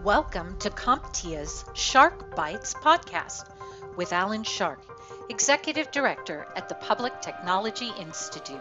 Welcome to CompTIA's Shark Bites podcast with Alan Shark, Executive Director at the Public Technology Institute.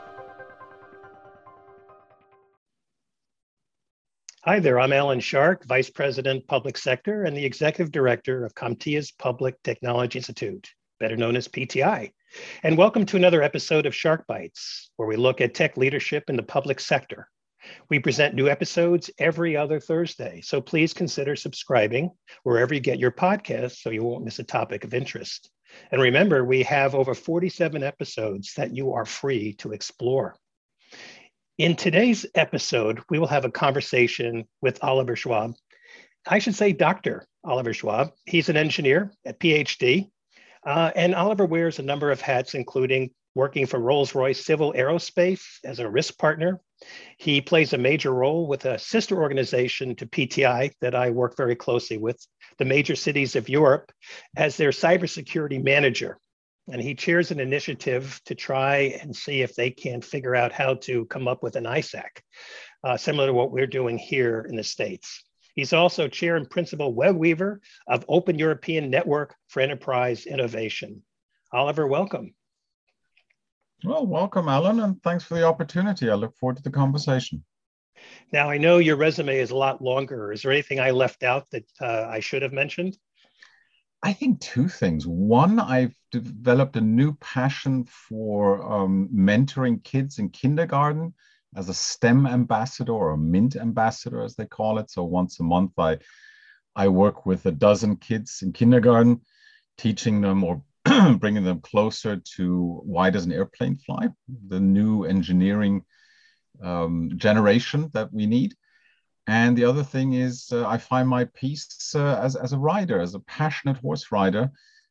Hi there, I'm Alan Shark, Vice President, Public Sector, and the Executive Director of CompTIA's Public Technology Institute, better known as PTI. And welcome to another episode of Shark Bites, where we look at tech leadership in the public sector. We present new episodes every other Thursday, so please consider subscribing wherever you get your podcasts so you won't miss a topic of interest. And remember, we have over 47 episodes that you are free to explore. In today's episode, we will have a conversation with Oliver Schwab. I should say Dr. Oliver Schwab. He's an engineer at PhD, and Oliver wears a number of hats, including working for Rolls-Royce Civil Aerospace as a risk partner. He plays a major role with a sister organization to PTI that I work very closely with, the major cities of Europe, as their cybersecurity manager. And he chairs an initiative to try and see if they can figure out how to come up with an ISAC, similar to what we're doing here in the States. He's also chair and principal web weaver of Open European Network for Enterprise Innovation. Oliver, welcome. Well, welcome, Alan, and thanks for the opportunity. I look forward to the conversation. Now, I know your resume is a lot longer. Is there anything I left out that I should have mentioned? I think two things. One, I've developed a new passion for mentoring kids in kindergarten as a STEM ambassador or a MINT ambassador, as they call it. So once a month, I work with a dozen kids in kindergarten, teaching them or bringing them closer to why does an airplane fly, the new engineering generation that we need. And the other thing is I find my peace as a rider, as a passionate horse rider,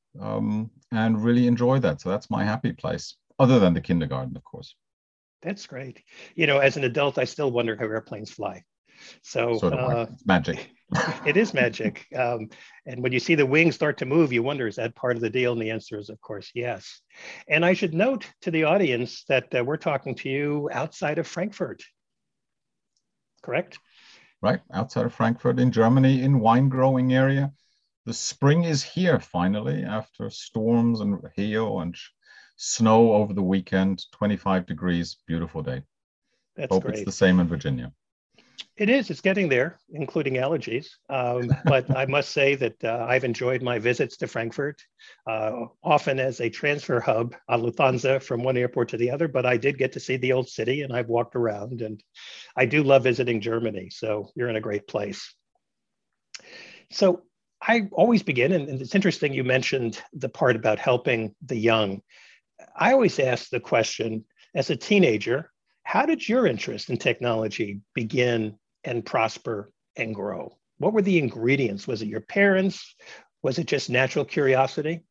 and really enjoy that. So that's my happy place, other than the kindergarten, of course. That's great. You know, as an adult, I still wonder how airplanes fly. So it's magic. It is magic. And when you see the wings start to move, you wonder, is that part of the deal? And the answer is, of course, yes. And I should note to the audience that we're talking to you outside of Frankfurt, correct? Right, outside of Frankfurt in Germany, in wine growing area. The spring is here finally after storms and hail and snow over the weekend, 25 degrees, beautiful day. That's Hope great. It's the same in Virginia. It is. It's getting there, including allergies. But I must say that I've enjoyed my visits to Frankfurt, often as a transfer hub on Lufthansa from one airport to the other. But I did get to see the old city, and I've walked around, and I do love visiting Germany. So you're in a great place. So I always begin, and it's interesting you mentioned the part about helping the young. I always ask the question, as a teenager, how did your interest in technology begin and prosper and grow? What were the ingredients? Was it your parents? Was it just natural curiosity?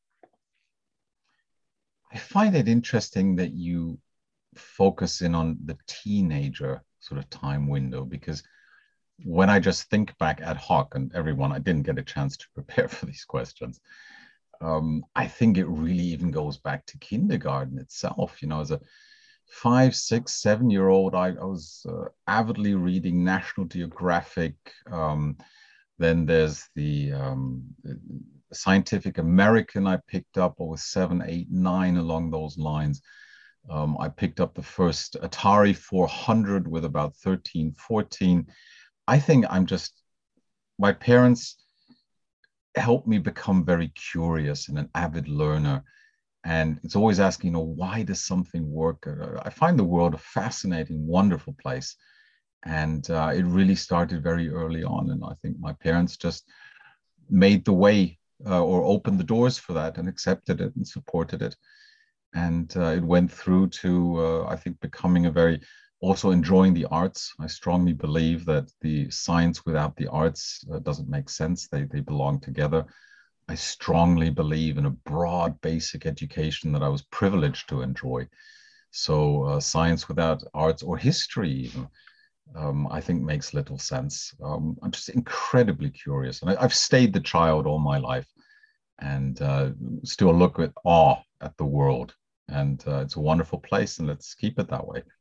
I find it interesting that you focus in on the teenager sort of time window, because when I just think back ad hoc, and everyone, I didn't get a chance to prepare for these questions. I think it really even goes back to kindergarten itself. You know, as a 5, 6, 7-year-old, I was avidly reading National Geographic. Then there's the Scientific American I picked up. I was 7, 8, 9 along those lines. I picked up the first Atari 400 with about 13, 14. I think my parents helped me become very curious and an avid learner. And it's always asking, why does something work? I find the world a fascinating, wonderful place. And it really started very early on. And I think my parents just made the way or opened the doors for that and accepted it and supported it. And it went through to, I think, becoming also enjoying the arts. I strongly believe that the science without the arts doesn't make sense. They belong together. I strongly believe in a broad basic education that I was privileged to enjoy. So science without arts or history even, I think makes little sense. I'm just incredibly curious. And I've stayed the child all my life and still look with awe at the world. And it's a wonderful place, and let's keep it that way.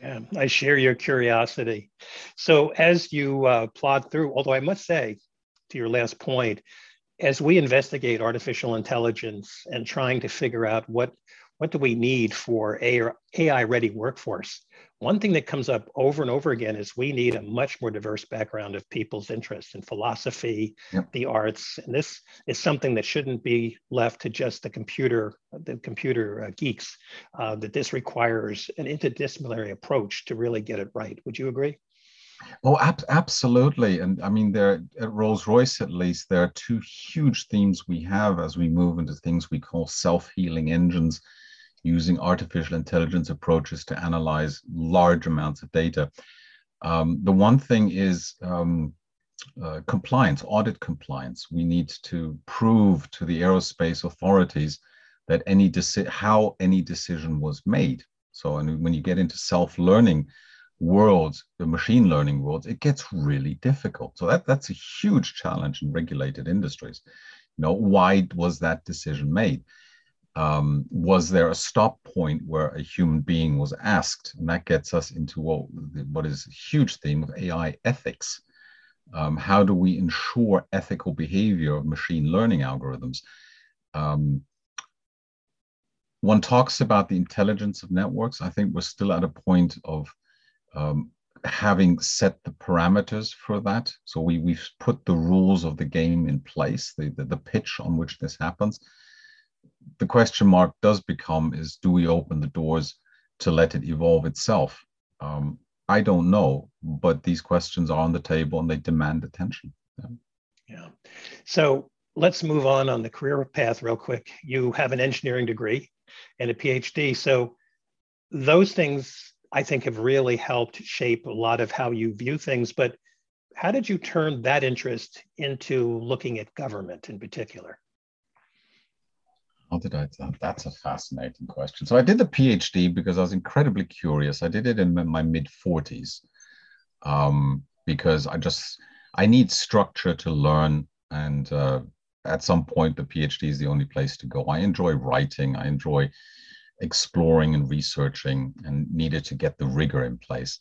I share your curiosity. So as you plod through, although I must say, to your last point, as we investigate artificial intelligence and trying to figure out what do we need for AI ready workforce, one thing that comes up over and over again is we need a much more diverse background of people's interests in philosophy, Yep. the arts, and this is something that shouldn't be left to just the computer geeks. That this requires an interdisciplinary approach to really get it right. Would you agree? Oh, absolutely. And I mean, there at Rolls-Royce, at least, there are two huge themes we have as we move into things we call self-healing engines, using artificial intelligence approaches to analyze large amounts of data. The one thing is compliance, audit compliance. We need to prove to the aerospace authorities that how any decision was made. So, and when you get into self-learning worlds, the machine learning worlds, it gets really difficult. So that's a huge challenge in regulated industries. Why was that decision made? Was there a stop point where a human being was asked? And that gets us into what is a huge theme of AI ethics. How do we ensure ethical behavior of machine learning algorithms? One talks about the intelligence of networks. I think we're still at a point of having set the parameters for that. So we've put the rules of the game in place, the pitch on which this happens. The question mark does become is, do we open the doors to let it evolve itself? I don't know, but these questions are on the table and they demand attention. Yeah. So let's move on the career path real quick. You have an engineering degree and a PhD. So those things I think have really helped shape a lot of how you view things. But how did you turn that interest into looking at government in particular? How did I? That's a fascinating question. So I did the PhD because I was incredibly curious. I did it in my mid-40s because I need structure to learn. And at some point, the PhD is the only place to go. I enjoy writing. I enjoy exploring and researching, and needed to get the rigor in place.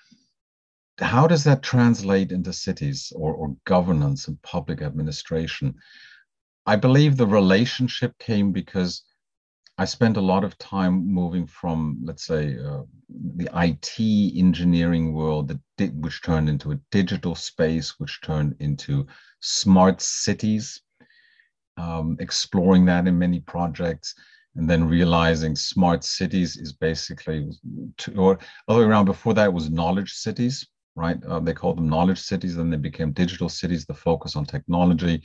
How does that translate into cities or governance and public administration? I believe the relationship came because I spent a lot of time moving from, let's say, the IT engineering world, which turned into a digital space, which turned into smart cities, exploring that in many projects, and then realizing smart cities is basically, or other way around, before that was knowledge cities, right? They called them knowledge cities, then they became digital cities, the focus on technology.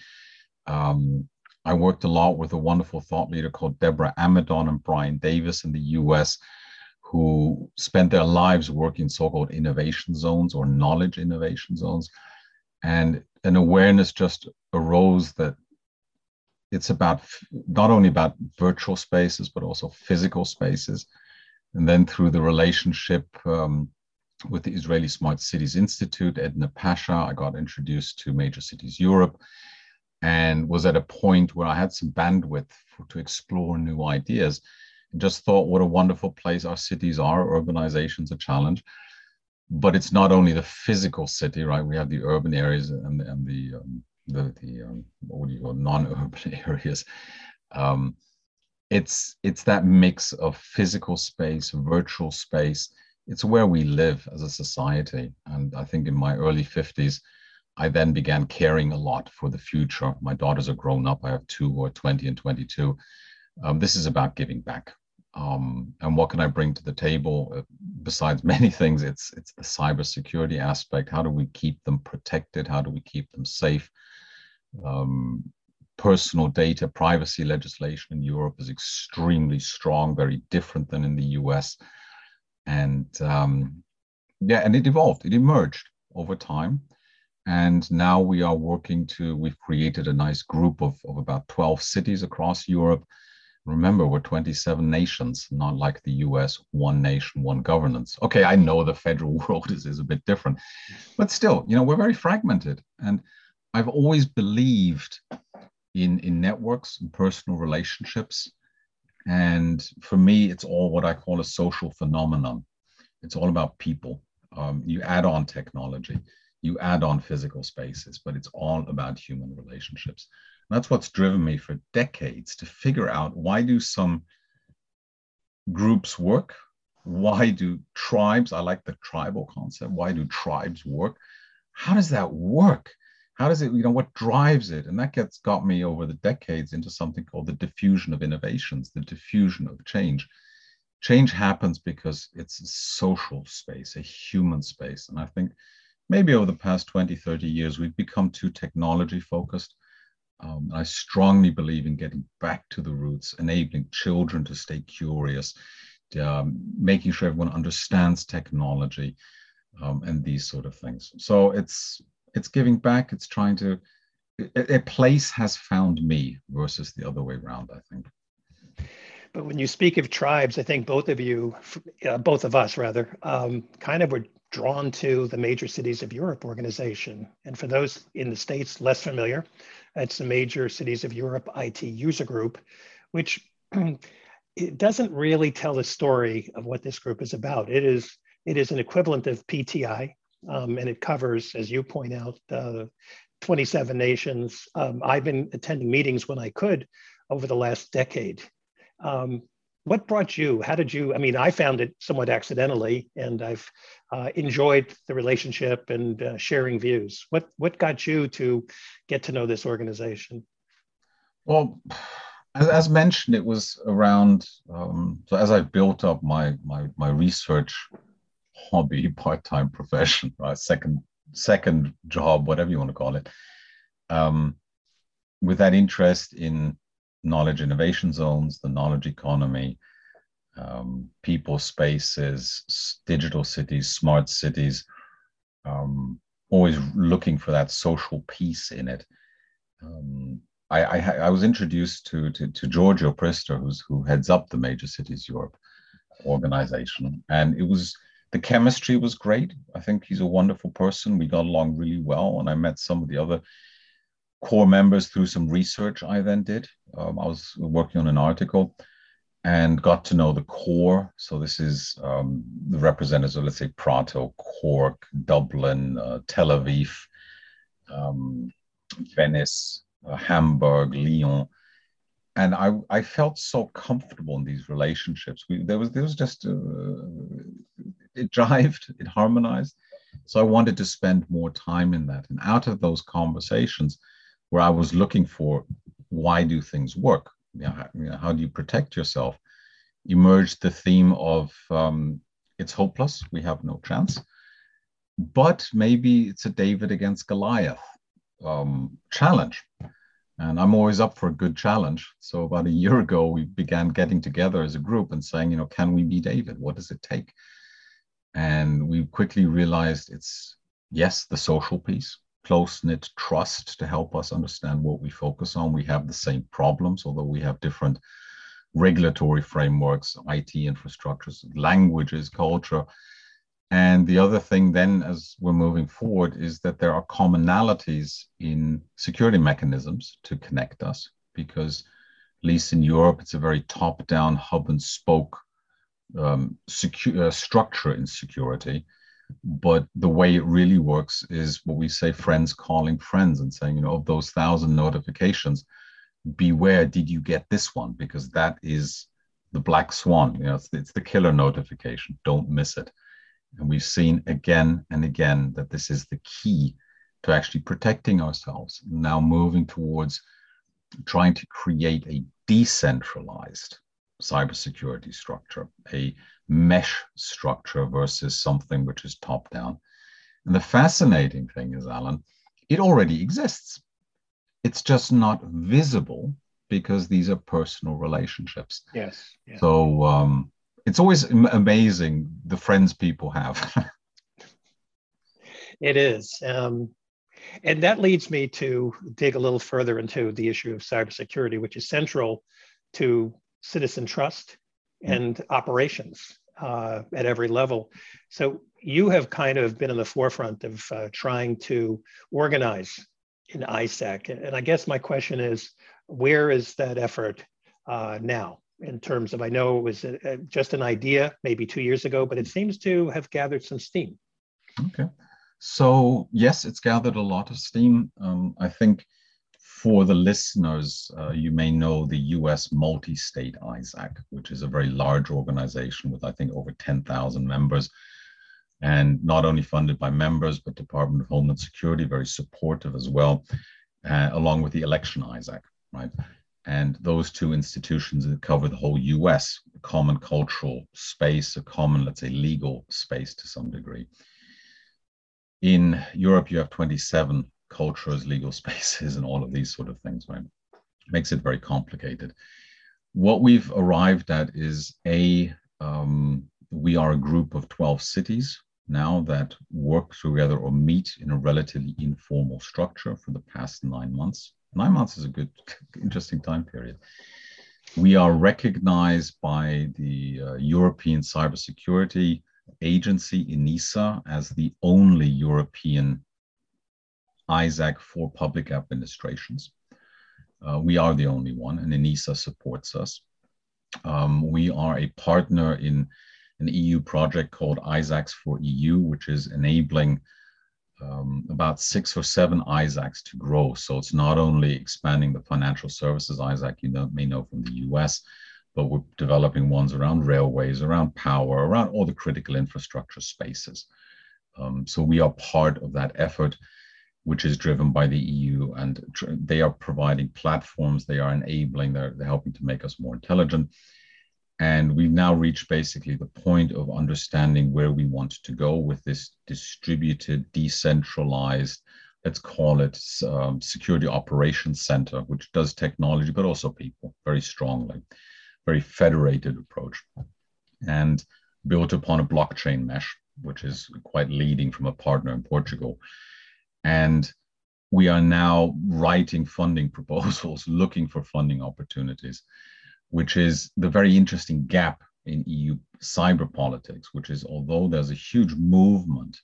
I worked a lot with a wonderful thought leader called Deborah Amidon and Brian Davis in the US, who spent their lives working so-called innovation zones or knowledge innovation zones. And an awareness just arose that it's about not only about virtual spaces, but also physical spaces. And then through the relationship with the Israeli Smart Cities Institute, Edna Pasha, I got introduced to Major Cities Europe, and was at a point where I had some bandwidth to explore new ideas, and just thought what a wonderful place our cities are. Urbanization's a challenge, but it's not only the physical city, right? We have the urban areas and the what do you call non-urban areas. It's that mix of physical space, virtual space. It's where we live as a society. And I think in my early 50s, I then began caring a lot for the future. My daughters are grown up. I have two who are 20 and 22. This is about giving back. And what can I bring to the table? Besides many things, it's the cybersecurity aspect. How do we keep them protected? How do we keep them safe? Personal data privacy legislation in Europe is extremely strong, very different than in the US. And and it evolved, it emerged over time. And now we've created a nice group of about 12 cities across Europe. Remember, we're 27 nations, not like the US, one nation, one governance. Okay, I know the federal world is a bit different, but still, we're very fragmented. And I've always believed in networks and personal relationships. And for me, it's all what I call a social phenomenon. It's all about people. You add on technology, you add on physical spaces, but it's all about human relationships. And that's what's driven me for decades to figure out, why do some groups work? Why do tribes, I like the tribal concept, why do tribes work? How does that work? How does it, what drives it? And that got me over the decades into something called the diffusion of innovations, the diffusion of change. Change happens because it's a social space, a human space. And I think maybe over the past 20, 30 years, we've become too technology focused. I strongly believe in getting back to the roots, enabling children to stay curious, making sure everyone understands technology, and these sort of things. So it's giving back. It's trying to, a place has found me versus the other way around, I think. But when you speak of tribes, I think both of us rather, kind of were drawn to the Major Cities of Europe organization. And for those in the States less familiar, it's the Major Cities of Europe IT user group, which it doesn't really tell the story of what this group is about. It is an equivalent of PTI, and it covers, as you point out, 27 nations. I've been attending meetings when I could over the last decade. What brought you? How did you? I mean, I found it somewhat accidentally, and I've enjoyed the relationship and sharing views. What got you to get to know this organization? Well, as mentioned, it was around. So as I built up my research hobby, part-time profession, right, second job, whatever you want to call it, with that interest in knowledge innovation zones, the knowledge economy, people, spaces, digital cities, smart cities, always looking for that social piece in it. I was introduced to Giorgio Prister, who heads up the Major Cities Europe organization, and the chemistry was great. I think he's a wonderful person. We got along really well, and I met some of the other core members through some research I then did. I was working on an article and got to know the core. So this is the representatives of, let's say, Prato, Cork, Dublin, Tel Aviv, Venice, Hamburg, Lyon. And I felt so comfortable in these relationships. There was just, it jived, it harmonized. So I wanted to spend more time in that. And out of those conversations, where I was looking for, why do things work? How do you protect yourself? Emerged the theme of it's hopeless, we have no chance, but maybe it's a David against Goliath challenge. And I'm always up for a good challenge. So about a year ago, we began getting together as a group and saying, can we be David? What does it take? And we quickly realized it's, yes, the social piece, close-knit trust to help us understand what we focus on. We have the same problems, although we have different regulatory frameworks, IT infrastructures, languages, culture. And the other thing then, as we're moving forward, is that there are commonalities in security mechanisms to connect us, because at least in Europe, it's a very top-down hub and spoke structure in security. But the way it really works is what we say, friends calling friends and saying, of those 1,000 notifications, beware, did you get this one? Because that is the black swan. It's the killer notification. Don't miss it. And we've seen again and again that this is the key to actually protecting ourselves. Now moving towards trying to create a decentralized cybersecurity structure, a mesh structure versus something which is top down. And the fascinating thing is, Alan, it already exists. It's just not visible because these are personal relationships. Yes. Yeah. So it's always amazing the friends people have. It is. And that leads me to dig a little further into the issue of cybersecurity, which is central to citizen trust and operations at every level. So you have kind of been in the forefront of trying to organize in ISAC. And I guess my question is, where is that effort now? in terms of, I know it was just an idea maybe 2 years ago, but it seems to have gathered some steam. Okay. So yes, it's gathered a lot of steam. I think for the listeners, you may know the US multi-state ISAC, which is a very large organization with, I think, over 10,000 members, and not only funded by members, but Department of Homeland Security, very supportive as well, along with the election ISAC, right? And those two institutions that cover the whole US, a common cultural space, a common, let's say, legal space to some degree. In Europe, you have 27 cultures, legal spaces, and all of these sort of things, right? Makes it very complicated. What we've arrived at is we are a group of 12 cities now that work together or meet in a relatively informal structure for the past 9 months. 9 months is a good, interesting time period. We are recognized by the European Cybersecurity Agency, ENISA, as the only European ISAC for public administrations. We are the only one, and ENISA supports us. We are a partner in an EU project called ISACs for EU, which is enabling about 6 or 7 ISACs to grow. So it's not only expanding the financial services ISAC you may know from the US, but we're developing ones around railways, around power, around all the critical infrastructure spaces. So we are part of that effort, which is driven by the EU, and they are providing platforms, they are enabling, they're helping to make us more intelligent. And we've now reached basically the point of understanding where we want to go with this distributed, decentralized, let's call it security operations center, which does technology, but also people very strongly, very federated approach, and built upon a blockchain mesh, which is quite leading from a partner in Portugal. And we are now writing funding proposals, looking for funding opportunities, which is the very interesting gap in EU cyber politics, which is, although there's a huge movement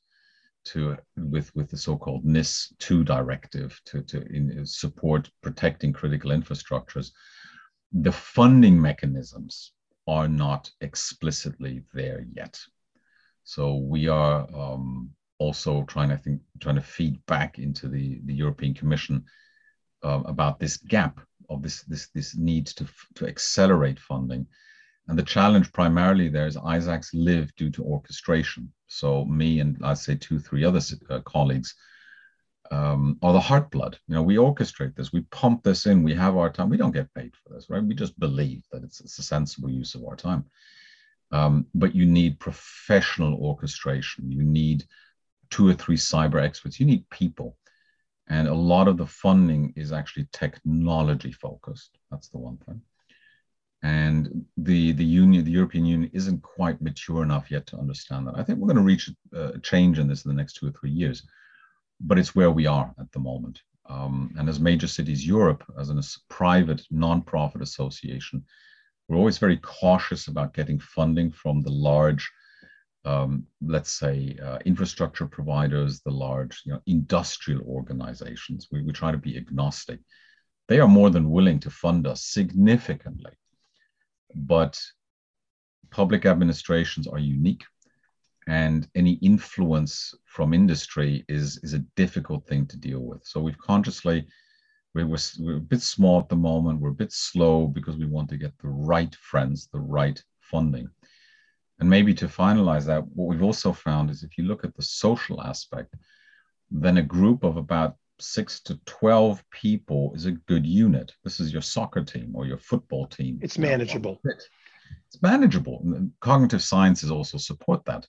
with the so-called NIS2 directive to support protecting critical infrastructures, the funding mechanisms are not explicitly there yet. So we are also trying to feed back into the European Commission about this gap of this need to accelerate funding. And the challenge primarily there is ISACs live due to orchestration. So me and I'd say 2-3 other colleagues are the heart blood. You know, we orchestrate this, we pump this in, we have our time. We don't get paid for this, right? We just believe that it's a sensible use of our time. But you need professional orchestration. You need 2 or 3 cyber experts. You need people. And a lot of the funding is actually technology focused. That's the one thing. And the European Union isn't quite mature enough yet to understand that. I think we're going to reach a change in this in the next 2 or 3 years, but it's where we are at the moment. And as Major Cities Europe, as a private non-profit association, we're always very cautious about getting funding from the large, let's say, infrastructure providers, the large, industrial organizations. We try to be agnostic. They are more than willing to fund us significantly, but public administrations are unique, and any influence from industry is a difficult thing to deal with. So we've consciously, we're a bit small at the moment. We're a bit slow because we want to get the right friends, the right funding. And maybe to finalize that, what we've also found is if you look at the social aspect, then a group of about 6 to 12 people is a good unit. This is your soccer team or your football team. It's manageable. It's manageable. And cognitive sciences also support that.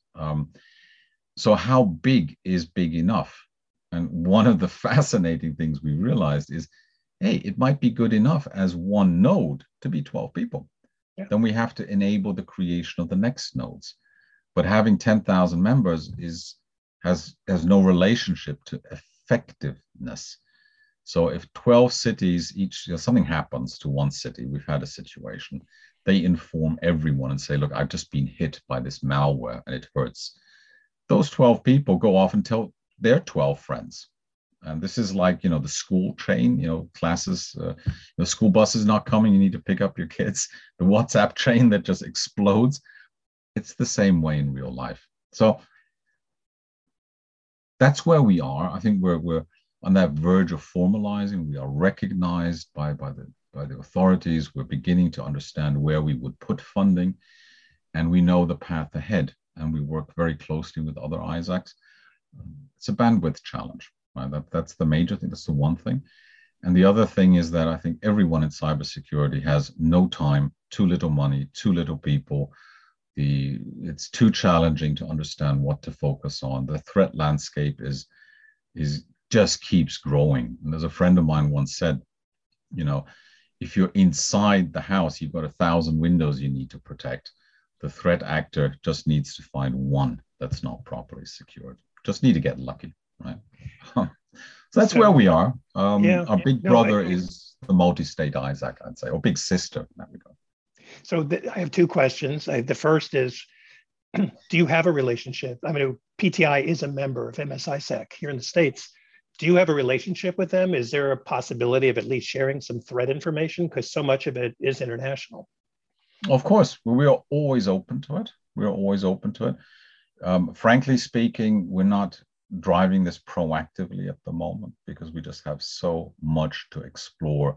So how big is big enough? And one of the fascinating things we realized is, hey, it might be good enough as one node to be 12 people. Yeah. Then we have to enable the creation of the next nodes. But having 10,000 members has no relationship to effectiveness. So if 12 cities, each, something happens to one city, we've had a situation, they inform everyone and say, look, I've just been hit by this malware and it hurts. Those 12 people go off and tell their 12 friends. And this is like, the school chain, classes, the school bus is not coming, you need to pick up your kids, the WhatsApp chain that just explodes. It's the same way in real life. So that's where we are. I think we're on that verge of formalizing. We are recognized by the authorities. We're beginning to understand where we would put funding, and we know the path ahead. And we work very closely with other ISACs. It's a bandwidth challenge. Right? That's the major thing. That's the one thing. And the other thing is that I think everyone in cybersecurity has no time, too little money, too little people. It's too challenging to understand what to focus on. The threat landscape is just keeps growing. And as a friend of mine once said, if you're inside the house, you've got 1,000 windows you need to protect. The threat actor just needs to find one that's not properly secured. Just need to get lucky, right? So that's where we are. Our big brother is the multi-state ISAC, I'd say, or big sister in that regard. So I have two questions. The first is, do you have a relationship? I mean, PTI is a member of MSISAC here in the States. Do you have a relationship with them? Is there a possibility of at least sharing some threat information? Because so much of it is international. Of course, we are always open to it. We're always open to it. Frankly speaking, we're not driving this proactively at the moment because we just have so much to explore,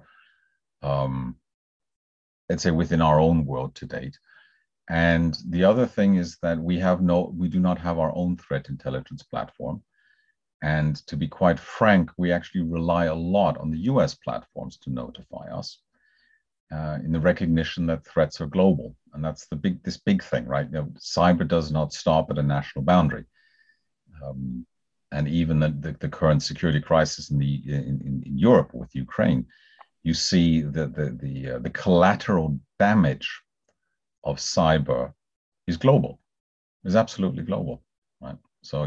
let's say, within our own world to date. And the other thing is that we do not have our own threat intelligence platform. And to be quite frank, we actually rely a lot on the US platforms to notify us in the recognition that threats are global. And that's this big thing, right? Cyber does not stop at a national boundary. And even the current security crisis in Europe with Ukraine, you see the collateral damage of cyber is global, is absolutely global, right? So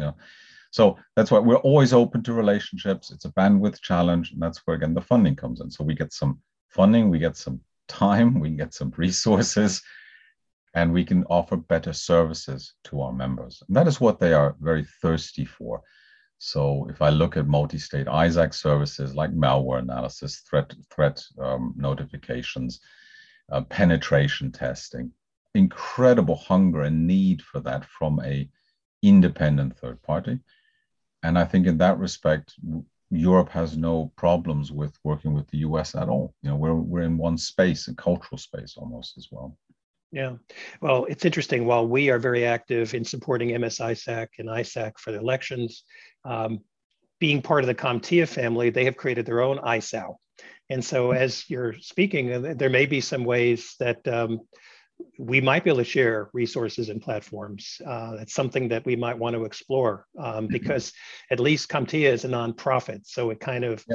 so that's why we're always open to relationships. It's a bandwidth challenge, and that's where again the funding comes in. So we get some funding, we get some time, we get some resources, and we can offer better services to our members. And that is what they are very thirsty for. So if I look at multi-state ISAC services like malware analysis, threat notifications, penetration testing, incredible hunger and need for that from a independent third party. And I think in that respect, Europe has no problems with working with the US at all. We're in one space, a cultural space almost as well. Yeah, well, it's interesting. While we are very active in supporting MSISAC and ISAC for the elections, being part of the CompTIA family, they have created their own ISAL. And so as you're speaking, there may be some ways that we might be able to share resources and platforms. That's something that we might want to explore because at least CompTIA is a nonprofit. So it kind of,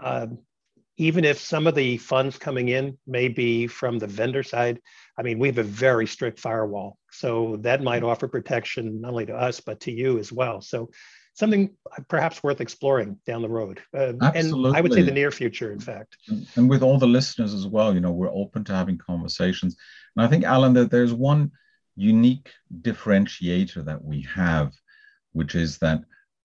even if some of the funds coming in may be from the vendor side, I mean, we have a very strict firewall. So that might offer protection not only to us, but to you as well. So something perhaps worth exploring down the road. And I would say the near future, in fact. And with all the listeners as well, we're open to having conversations. And I think, Alan, that there's one unique differentiator that we have, which is that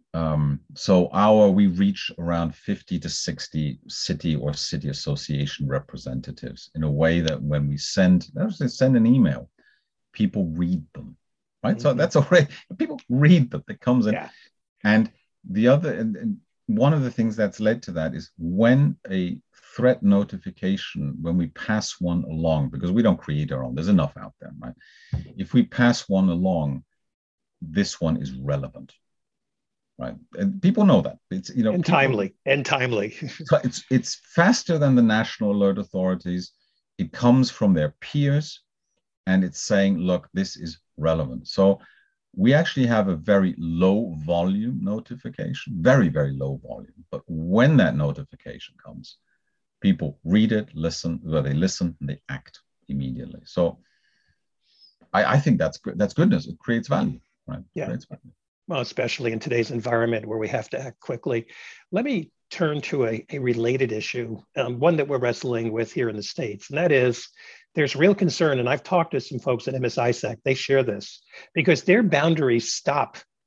we reach around 50 to 60 city or city association representatives in a way that when we send an email, people read them, right? Mm-hmm. So that's already, people read them, it comes in. Yeah. And the other, and one of the things that's led to that is when a threat notification, when we pass one along, because we don't create our own, there's enough out there, right? If we pass one along, this one is relevant, right? And people know that. It's, and timely. So it's faster than the national alert authorities. It comes from their peers, and it's saying, look, this is relevant. So we actually have a very low volume notification, very, very low volume. But when that notification comes, people read it, listen, they listen, and they act immediately. So I think that's good. That's goodness. It creates value, right? Yeah. Well, especially in today's environment where we have to act quickly. Let me turn to a related issue, one that we're wrestling with here in the States, and that is there's real concern, and I've talked to some folks at MSISAC, they share this, because their boundaries stop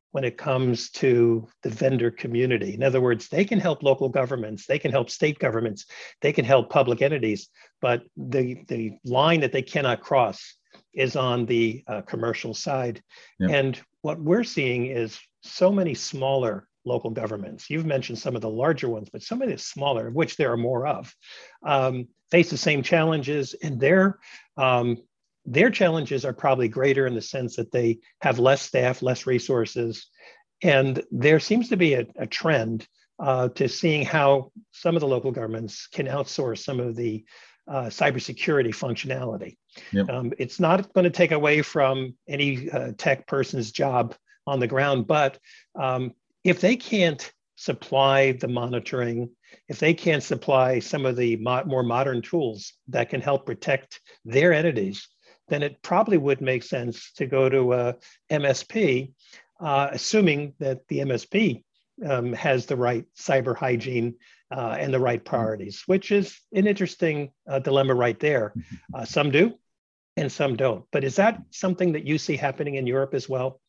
when it comes to the vendor community. In other words, they can help local governments, they can help state governments, they can help public entities, but the line that they cannot cross is on the commercial side. Yep. And what we're seeing is so many smaller local governments. You've mentioned some of the larger ones, but some of the smaller, of which there are more of, face the same challenges, and their challenges are probably greater in the sense that they have less staff, less resources. And there seems to be a trend to seeing how some of the local governments can outsource some of the cybersecurity functionality. Yep. It's not going to take away from any tech person's job on the ground, but if they can't supply the monitoring, if they can't supply some of the more modern tools that can help protect their entities, then it probably would make sense to go to a MSP, assuming that the MSP has the right cyber hygiene and the right priorities, which is an interesting dilemma right there. Some do and some don't. But is that something that you see happening in Europe as well?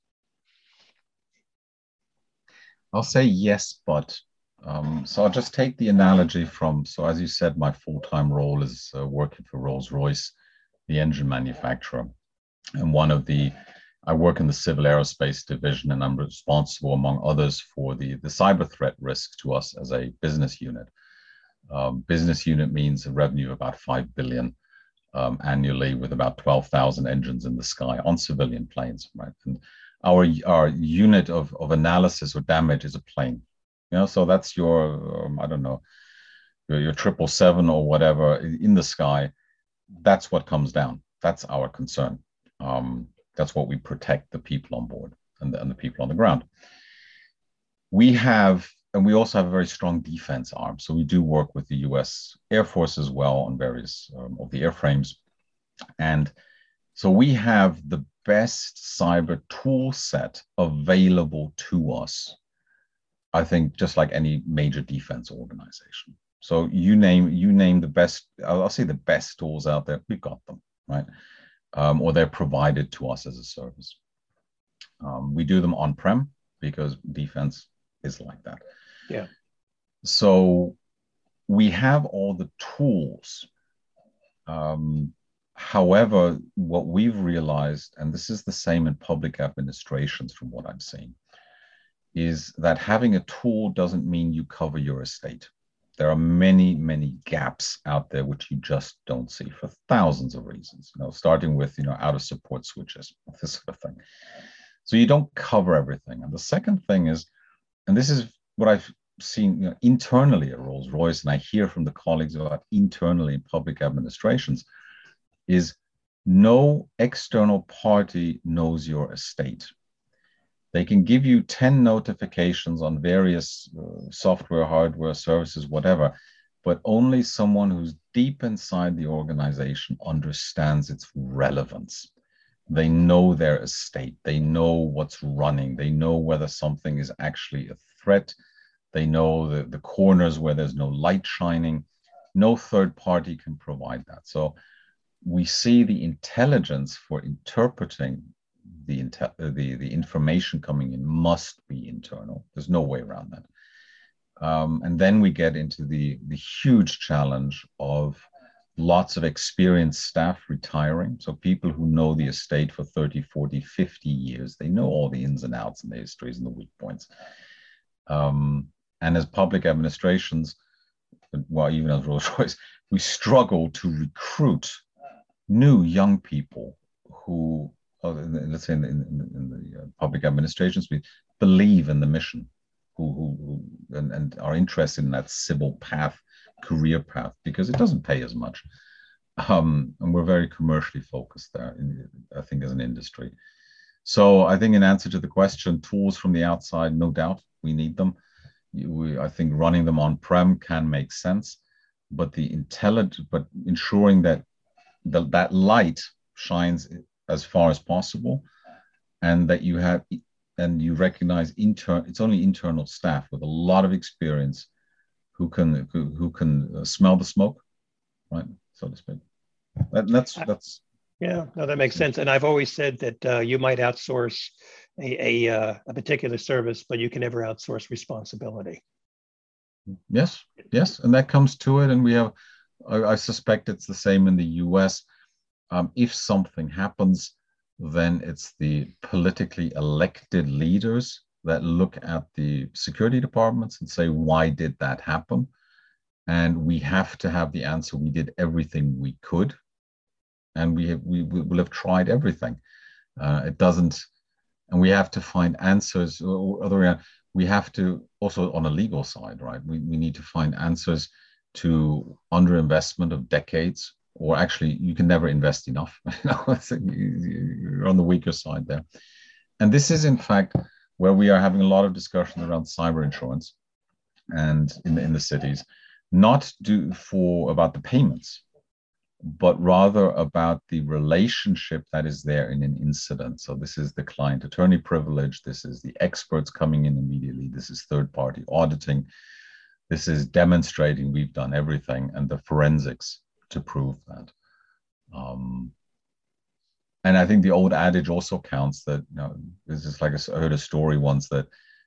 I'll say yes, but so I'll just take the analogy from, so as you said, my full-time role is working for Rolls-Royce, the engine manufacturer. And I work in the civil aerospace division, and I'm responsible, among others, for the cyber threat risk to us as a business unit. Business unit means a revenue of about 5 billion annually, with about 12,000 engines in the sky on civilian planes, right? And our unit of analysis or damage is a plane, so that's your, I don't know, your 777 or whatever in the sky. That's what comes down. That's our concern. That's what we protect, the people on board and the people on the ground. We also have a very strong defense arm. So we do work with the US Air Force as well on various of the airframes. And so we have the best cyber tool set available to us, I think, just like any major defense organization. So you name the best, I'll say the best tools out there, we've got them, right? Or they're provided to us as a service. We do them on-prem because defense is like that. Yeah. So we have all the tools. However, what we've realized, and this is the same in public administrations from what I'm seeing, is that having a tool doesn't mean you cover your estate. There are many, many gaps out there which you just don't see for thousands of reasons, starting with, out of support switches, this sort of thing. So you don't cover everything. And the second thing is, and this is what I've seen internally at Rolls-Royce, and I hear from the colleagues about internally in public administrations, is no external party knows your estate. They can give you 10 notifications on various software, hardware, services, whatever, but only someone who's deep inside the organization understands its relevance. They know their estate. They know what's running. They know whether something is actually a threat. They know the corners where there's no light shining. No third party can provide that. So we see the intelligence for interpreting the information coming in must be internal. There's no way around that. And then we get into the huge challenge of lots of experienced staff retiring. So people who know the estate for 30, 40, 50 years, they know all the ins and outs and the histories and the weak points. And as public administrations, well, even as Rolls-Royce, we struggle to recruit new young people who, let's say in the public administrations, we believe in the mission, and are interested in that civil path, career path, because it doesn't pay as much. And we're very commercially focused there, I think, as an industry. So I think in answer to the question, tools from the outside, no doubt, we need them. I think running them on-prem can make sense, but ensuring that that light shines as far as possible, and that you recognize it's only internal staff with a lot of experience who can smell the smoke, right, so to speak. That's yeah, no, that makes sense. And I've always said that you might outsource a particular service, but you can never outsource responsibility. Yes, and that comes to it. And we have, I suspect it's the same in the US. If something happens, then it's the politically elected leaders that look at the security departments and say, why did that happen? And we have to have the answer. We did everything we could, and we will have tried everything. It doesn't, and we have to find answers. We have to also, on a legal side, right? We need to find answers to underinvestment of decades, or actually you can never invest enough. You're on the weaker side there. And this is in fact where we are having a lot of discussion around cyber insurance and in the cities, not about the payments, but rather about the relationship that is there in an incident. So this is the client attorney privilege. This is the experts coming in immediately. This is third party auditing. This is demonstrating we've done everything, and the forensics to prove that. And I think the old adage also counts that, this is like I heard a story once that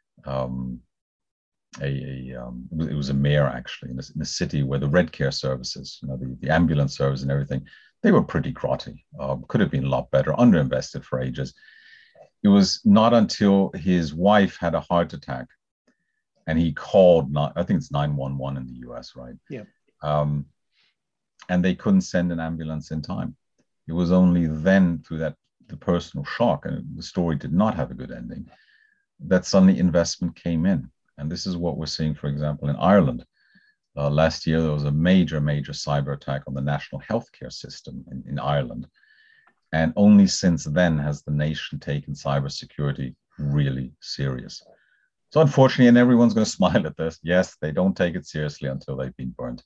it was a mayor actually in the city where the Red Care services, the ambulance service and everything, they were pretty grotty. Could have been a lot better, underinvested for ages. It was not until his wife had a heart attack and he called, I think it's 911 in the US, right? Yeah. And they couldn't send an ambulance in time. It was only then, through the personal shock, and the story did not have a good ending, that suddenly investment came in. And this is what we're seeing, for example, in Ireland. Last year, there was a major cyber attack on the national healthcare system in Ireland. And only since then has the nation taken cybersecurity really serious. So unfortunately, and everyone's going to smile at this, yes, they don't take it seriously until they've been burnt.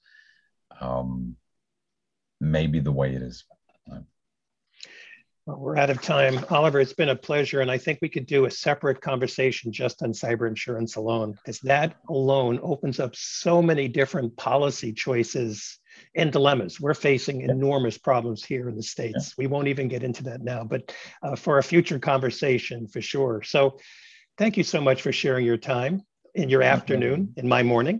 Maybe the way it is. Well, we're out of time. Oliver, it's been a pleasure. And I think we could do a separate conversation just on cyber insurance alone, because that alone opens up so many different policy choices and dilemmas. We're facing enormous problems here in the States. We won't even get into that now, but for a future conversation for sure. So thank you so much for sharing your time in your afternoon, in my morning.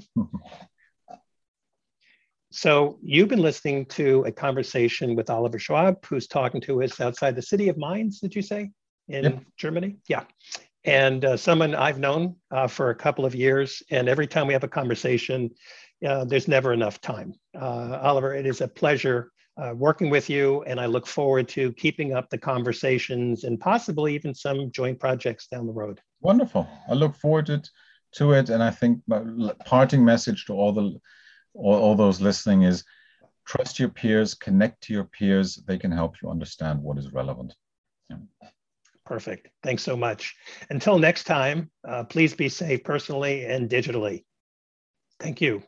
So you've been listening to a conversation with Oliver Schwab, who's talking to us outside the city of Mainz, did you say, in Germany? Yeah. And someone I've known for a couple of years. And every time we have a conversation, there's never enough time. Oliver, it is a pleasure working with you. And I look forward to keeping up the conversations and possibly even some joint projects down the road. Wonderful. I look forward to it. And I think my parting message to all those listening is trust your peers, connect to your peers. They can help you understand what is relevant. Yeah. Perfect. Thanks so much. Until next time, please be safe personally and digitally. Thank you.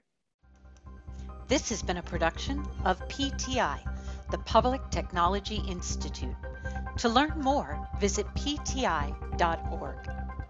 This has been a production of PTI, the Public Technology Institute. To learn more, visit pti.org.